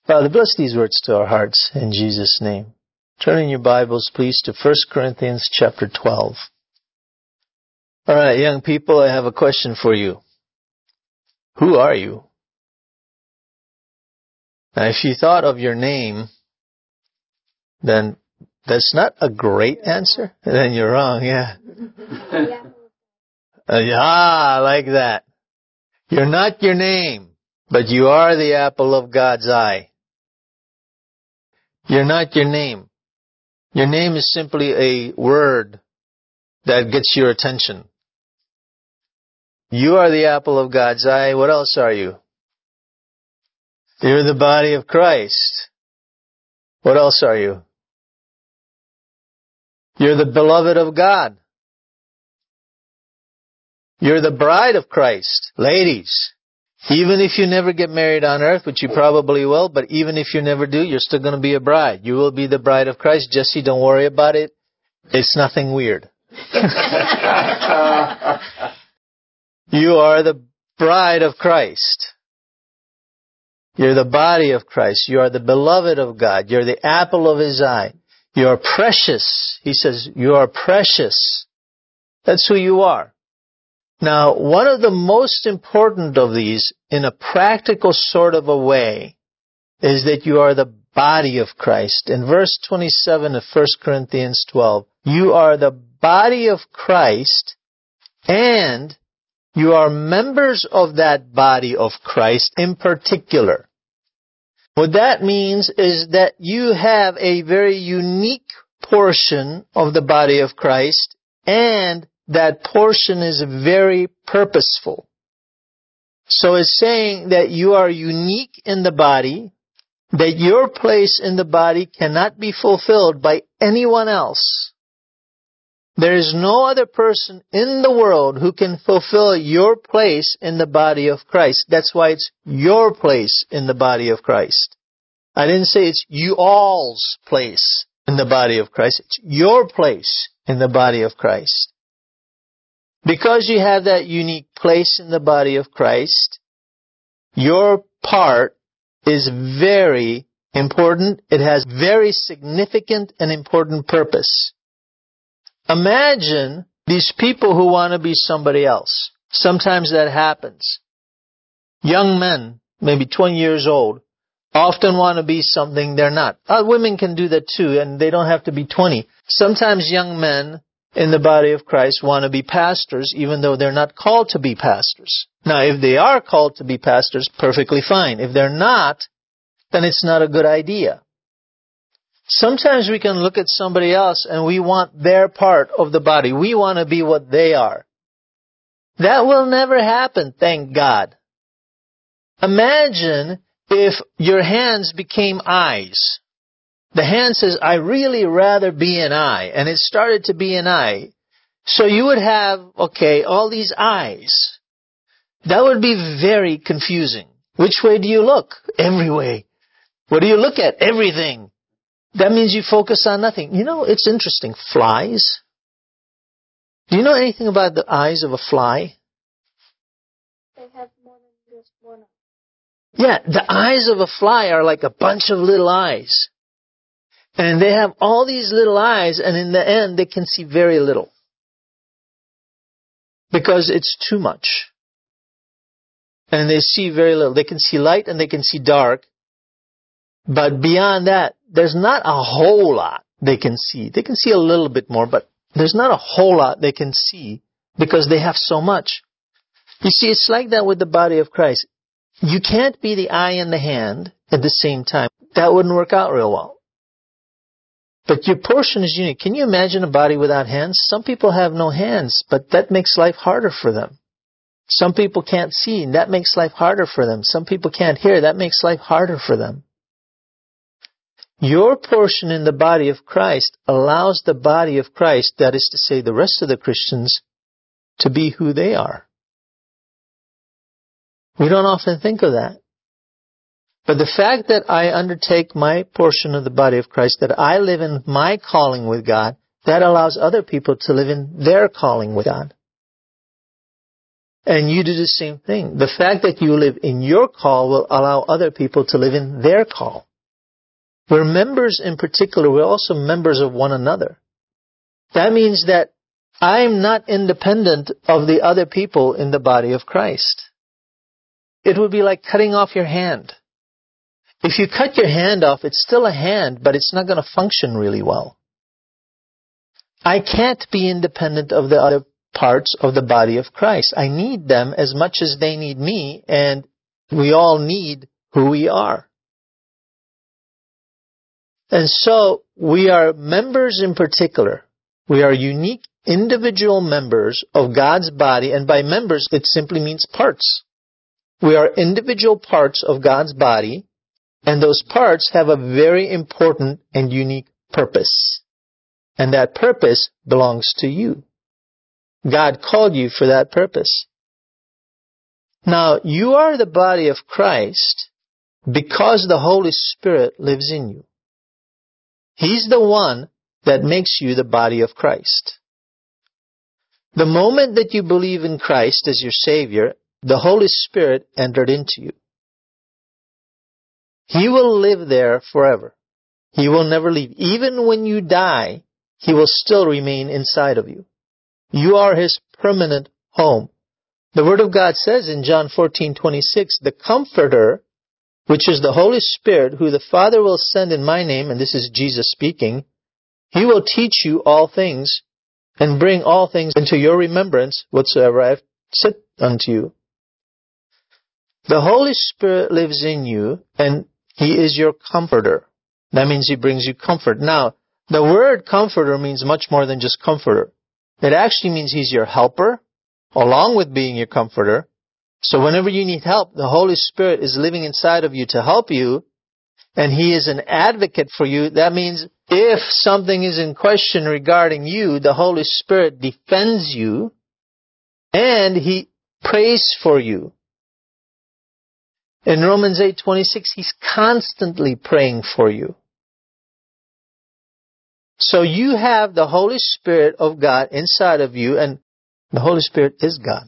Father, bless these words to our hearts in Jesus' name. Turn in your Bibles, please, to 1 Corinthians chapter 12. All right, young people, I have a question for you. Who are you? Now, if you thought of your name, then that's not a great answer. Then you're wrong, yeah. I like that. You're not your name, but you are the apple of God's eye. You're not your name. Your name is simply a word that gets your attention. You are the apple of God's eye. What else are you? You're the body of Christ. What else are you? You're the beloved of God. You're the bride of Christ. Ladies, even if you never get married on earth, which you probably will, but even if you never do, you're still going to be a bride. You will be the bride of Christ. Jesse, don't worry about it. It's nothing weird. You are the bride of Christ. You're the body of Christ. You are the beloved of God. You're the apple of His eye. You are precious. He says, you are precious. That's who you are. Now, one of the most important of these, in a practical sort of a way, is that you are the body of Christ. In verse 27 of 1 Corinthians 12, you are the body of Christ, and you are members of that body of Christ in particular. What that means is that you have a very unique portion of the body of Christ, and that portion is very purposeful. So it's saying that you are unique in the body, that your place in the body cannot be fulfilled by anyone else. There is no other person in the world who can fulfill your place in the body of Christ. That's why it's your place in the body of Christ. I didn't say it's you all's place in the body of Christ. It's your place in the body of Christ. Because you have that unique place in the body of Christ, your part is very important. It has very significant and important purpose. Imagine these people who want to be somebody else. Sometimes that happens. Young men, maybe 20 years old, often want to be something they're not. Women can do that too, and they don't have to be 20. Sometimes young men in the body of Christ want to be pastors, even though they're not called to be pastors. Now, if they are called to be pastors, perfectly fine. If they're not, then it's not a good idea. Sometimes we can look at somebody else and we want their part of the body. We want to be what they are. That will never happen, thank God. Imagine if your hands became eyes. The hand says, I really rather be an eye. And it started to be an eye. So you would have, all these eyes. That would be very confusing. Which way do you look? Every way. What do you look at? Everything. That means you focus on nothing. You know, it's interesting. Flies. Do you know anything about the eyes of a fly? They have more than just one eye. Yeah, the eyes of a fly are like a bunch of little eyes. And they have all these little eyes, and in the end, they can see very little. Because it's too much. And they see very little. They can see light and they can see dark. But beyond that, there's not a whole lot they can see. They can see a little bit more, but there's not a whole lot they can see because they have so much. You see, it's like that with the body of Christ. You can't be the eye and the hand at the same time. That wouldn't work out real well. But your portion is unique. Can you imagine a body without hands? Some people have no hands, but that makes life harder for them. Some people can't see, and that makes life harder for them. Some people can't hear, that makes life harder for them. Your portion in the body of Christ allows the body of Christ, that is to say the rest of the Christians, to be who they are. We don't often think of that. But the fact that I undertake my portion of the body of Christ, that I live in my calling with God, that allows other people to live in their calling with God. And you do the same thing. The fact that you live in your call will allow other people to live in their call. We're members in particular. We're also members of one another. That means that I'm not independent of the other people in the body of Christ. It would be like cutting off your hand. If you cut your hand off, it's still a hand, but it's not going to function really well. I can't be independent of the other parts of the body of Christ. I need them as much as they need me, and we all need who we are. And so we are members in particular. We are unique individual members of God's body, and by members it simply means parts. We are individual parts of God's body, and those parts have a very important and unique purpose. And that purpose belongs to you. God called you for that purpose. Now, you are the body of Christ because the Holy Spirit lives in you. He's the one that makes you the body of Christ. The moment that you believe in Christ as your Savior, the Holy Spirit entered into you. He will live there forever. He will never leave. Even when you die, He will still remain inside of you. You are His permanent home. The Word of God says in John 14:26, the Comforter, which is the Holy Spirit, who the Father will send in my name, and this is Jesus speaking, He will teach you all things and bring all things into your remembrance whatsoever I have said unto you. The Holy Spirit lives in you, and He is your comforter. That means He brings you comfort. Now, the word comforter means much more than just comforter. It actually means He's your helper, along with being your comforter. So whenever you need help, the Holy Spirit is living inside of you to help you, and He is an advocate for you. That means if something is in question regarding you, the Holy Spirit defends you, and He prays for you. In Romans 8:26, He's constantly praying for you. So you have the Holy Spirit of God inside of you, and the Holy Spirit is God.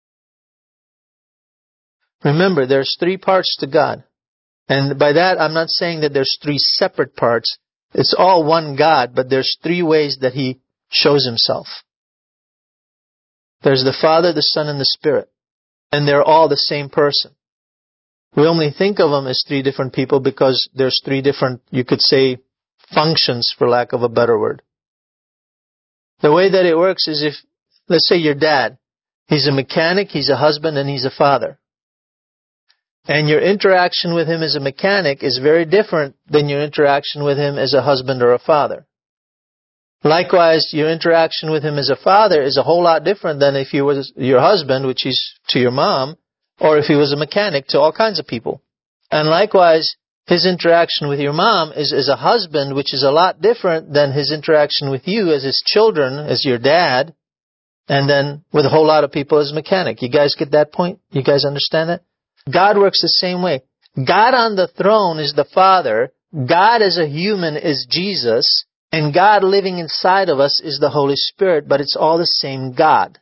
Remember, there's three parts to God. And by that, I'm not saying that there's three separate parts. It's all one God, but there's three ways that He shows Himself. There's the Father, the Son, and the Spirit. And they're all the same person. We only think of them as three different people because there's three different, you could say, functions, for lack of a better word. The way that it works is if, let's say your dad, he's a mechanic, he's a husband, and he's a father. And your interaction with him as a mechanic is very different than your interaction with him as a husband or a father. Likewise, your interaction with him as a father is a whole lot different than if he was your husband, which is to your mom, or if he was a mechanic to all kinds of people. And likewise, his interaction with your mom is as a husband, which is a lot different than his interaction with you as his children, as your dad, and then with a whole lot of people as a mechanic. You guys get that point? You guys understand that? God works the same way. God on the throne is the Father. God as a human is Jesus. And God living inside of us is the Holy Spirit. But it's all the same God.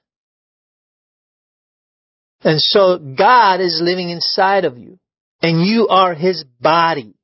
And so God is living inside of you. And you are His body.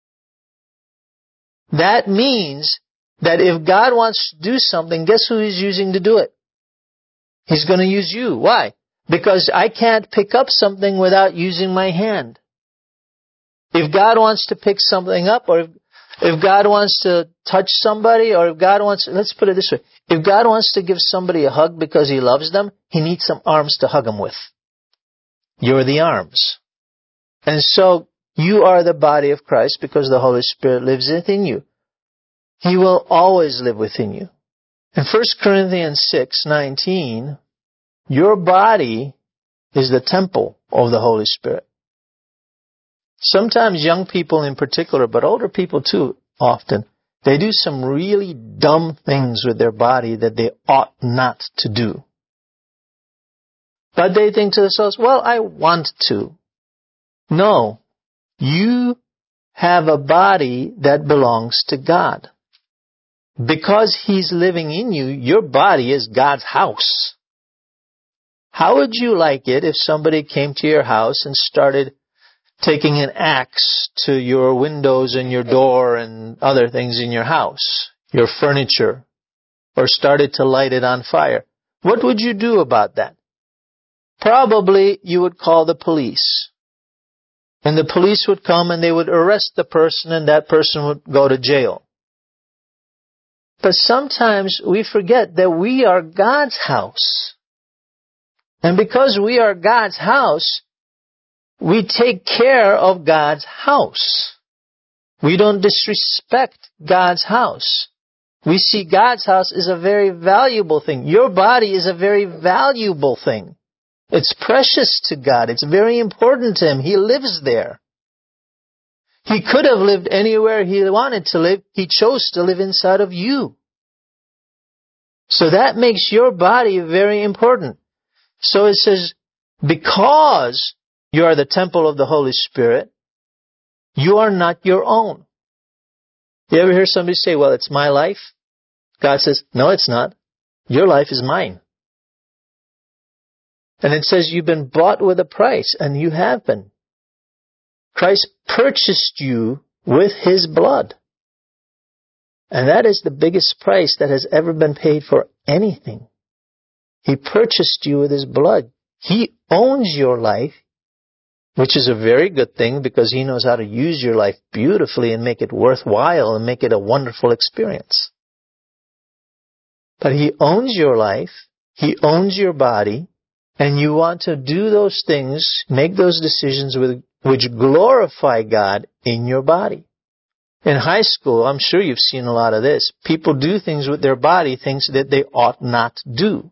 That means that if God wants to do something, guess who He's using to do it? He's going to use you. Why? Because I can't pick up something without using my hand. If God wants to pick something up, or if God wants to touch somebody, or if God wants, let's put it this way. If God wants to give somebody a hug because He loves them, He needs some arms to hug them with. You're the arms. And so, you are the body of Christ because the Holy Spirit lives within you. He will always live within you. In 1 Corinthians 6:19, your body is the temple of the Holy Spirit. Sometimes young people in particular, but older people too often, they do some really dumb things with their body that they ought not to do. But they think to themselves, well, I want to. No. You have a body that belongs to God. Because He's living in you, your body is God's house. How would you like it if somebody came to your house and started taking an axe to your windows and your door and other things in your house, your furniture, or started to light it on fire? What would you do about that? Probably you would call the police. And the police would come and they would arrest the person, and that person would go to jail. But sometimes we forget that we are God's house. And because we are God's house, we take care of God's house. We don't disrespect God's house. We see God's house as a very valuable thing. Your body is a very valuable thing. It's precious to God. It's very important to Him. He lives there. He could have lived anywhere He wanted to live. He chose to live inside of you. So that makes your body very important. So it says, because you are the temple of the Holy Spirit, you are not your own. You ever hear somebody say, well, it's my life? God says, no, it's not. Your life is mine. And it says you've been bought with a price, and you have been. Christ purchased you with His blood. And that is the biggest price that has ever been paid for anything. He purchased you with His blood. He owns your life, which is a very good thing because He knows how to use your life beautifully and make it worthwhile and make it a wonderful experience. But He owns your life. He owns your body. And you want to do those things, make those decisions which glorify God in your body. In high school, I'm sure you've seen a lot of this. People do things with their body, things that they ought not do.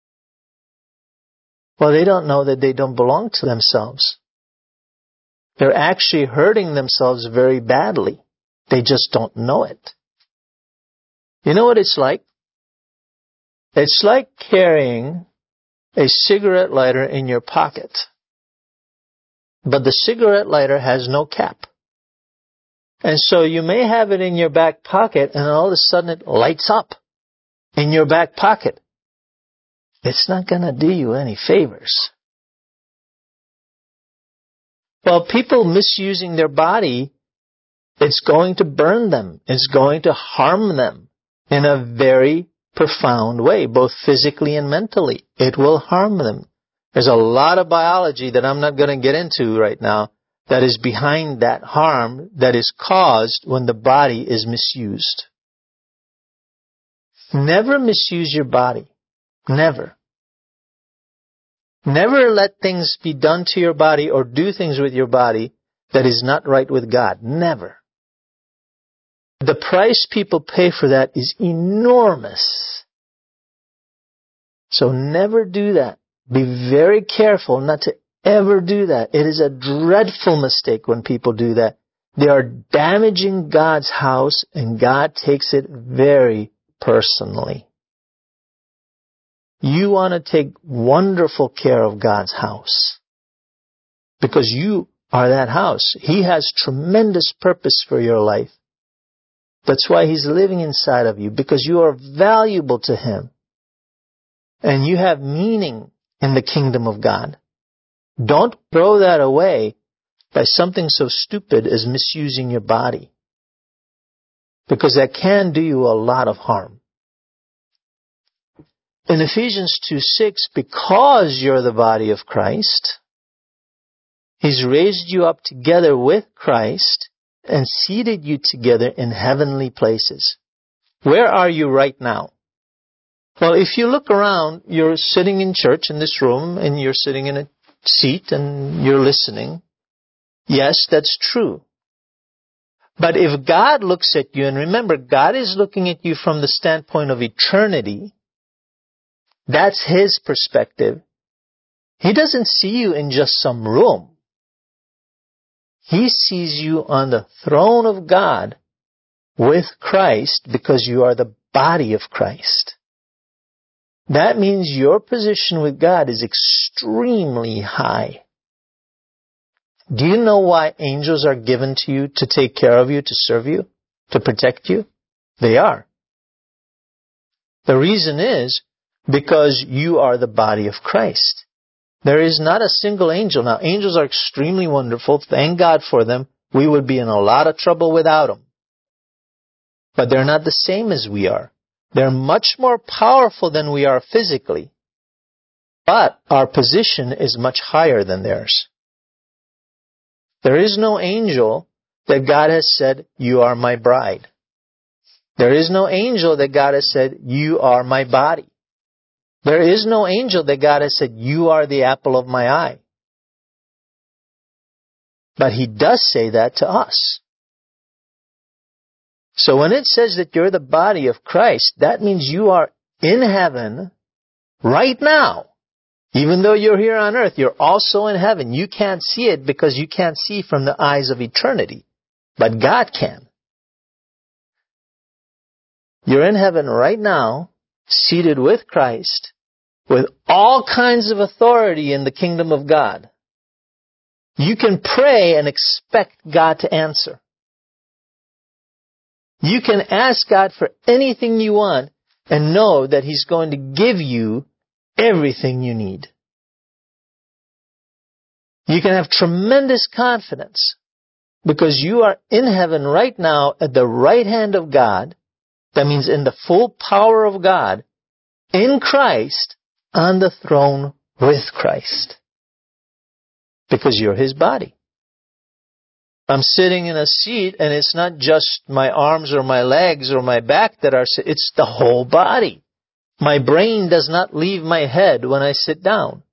Well, they don't know that they don't belong to themselves. They're actually hurting themselves very badly. They just don't know it. You know what it's like? It's like carrying a cigarette lighter in your pocket. But the cigarette lighter has no cap. And so you may have it in your back pocket and all of a sudden it lights up in your back pocket. It's not going to do you any favors. Well, people misusing their body, it's going to burn them. It's going to harm them in a very profound way, both physically and mentally. It will harm them. There's a lot of biology that I'm not going to get into right now that is behind that harm that is caused when the body is misused. Never misuse your body. Never. Never let things be done to your body or do things with your body that is not right with God. Never. The price people pay for that is enormous. So never do that. Be very careful not to ever do that. It is a dreadful mistake when people do that. They are damaging God's house, and God takes it very personally. You want to take wonderful care of God's house because you are that house. He has tremendous purpose for your life. That's why He's living inside of you, because you are valuable to Him. And you have meaning in the kingdom of God. Don't throw that away by something so stupid as misusing your body, because that can do you a lot of harm. In Ephesians 2:6, because you're the body of Christ, He's raised you up together with Christ and seated you together in heavenly places. Where are you right now? Well, if you look around, you're sitting in church in this room and you're sitting in a seat and you're listening. Yes, that's true. But if God looks at you, and remember, God is looking at you from the standpoint of eternity, that's His perspective. He doesn't see you in just some room. He sees you on the throne of God with Christ because you are the body of Christ. That means your position with God is extremely high. Do you know why angels are given to you to take care of you, to serve you, to protect you? They are. The reason is because you are the body of Christ. There is not a single angel. Now, angels are extremely wonderful. Thank God for them. We would be in a lot of trouble without them. But they're not the same as we are. They're much more powerful than we are physically. But our position is much higher than theirs. There is no angel that God has said, "You are my bride." There is no angel that God has said, "You are my body." There is no angel that God has said, "You are the apple of my eye." But He does say that to us. So when it says that you're the body of Christ, that means you are in heaven right now. Even though you're here on earth, you're also in heaven. You can't see it because you can't see from the eyes of eternity. But God can. You're in heaven right now, seated with Christ, with all kinds of authority in the kingdom of God. You can pray and expect God to answer. You can ask God for anything you want and know that He's going to give you everything you need. You can have tremendous confidence because you are in heaven right now at the right hand of God. That means in the full power of God, in Christ, on the throne with Christ. Because you're His body. I'm sitting in a seat and it's not just my arms or my legs or my back that are sitting, it's the whole body. My brain does not leave my head when I sit down.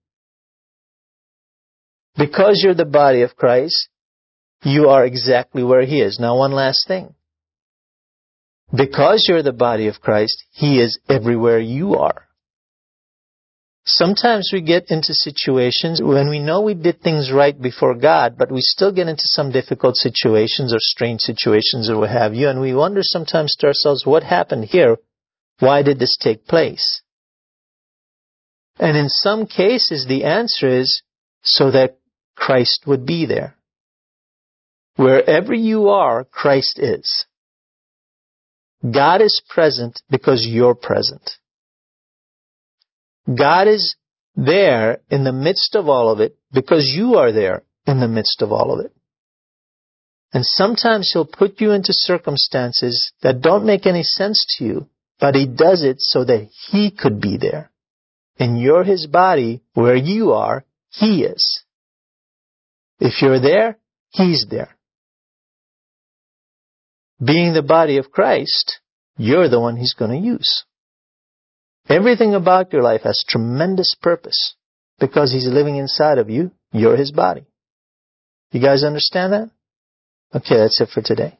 Because you're the body of Christ, you are exactly where He is. Now, one last thing. Because you're the body of Christ, He is everywhere you are. Sometimes we get into situations when we know we did things right before God, but we still get into some difficult situations or strange situations or what have you, and we wonder sometimes to ourselves, what happened here? Why did this take place? And in some cases, the answer is so that Christ would be there. Wherever you are, Christ is. God is present because you're present. God is there in the midst of all of it because you are there in the midst of all of it. And sometimes He'll put you into circumstances that don't make any sense to you, but He does it so that He could be there. And you're His body. Where you are, He is. If you're there, He's there. Being the body of Christ, you're the one He's going to use. Everything about your life has tremendous purpose because He's living inside of you. You're His body. You guys understand that? Okay, that's it for today.